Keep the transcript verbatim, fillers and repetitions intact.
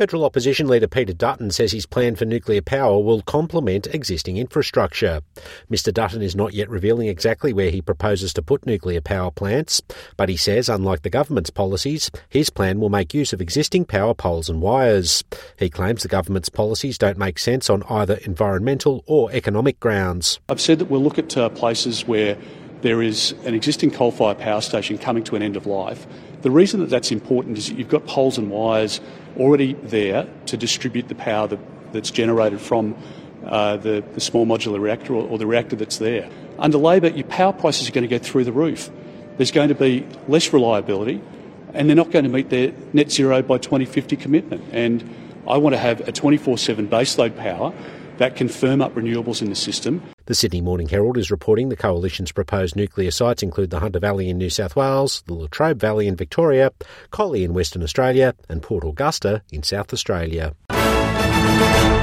Federal opposition leader Peter Dutton says his plan for nuclear power will complement existing infrastructure. Mister Dutton is not yet revealing exactly where he proposes to put nuclear power plants, but he says, unlike the government's policies, his plan will make use of existing power poles and wires. He claims the government's policies don't make sense on either environmental or economic grounds. I've said that we'll look at uh, places where there is an existing coal-fired power station coming to an end of life. The reason that that's important is that you've got poles and wires already there to distribute the power that, that's generated from uh, the, the small modular reactor or, or the reactor that's there. Under Labor, your power prices are going to go through the roof. There's going to be less reliability, and they're not going to meet their net zero by twenty fifty commitment. And I want to have a twenty-four seven baseload power that can firm up renewables in the system. The Sydney Morning Herald is reporting the Coalition's proposed nuclear sites include the Hunter Valley in New South Wales, the Latrobe Valley in Victoria, Collie in Western Australia and Port Augusta in South Australia.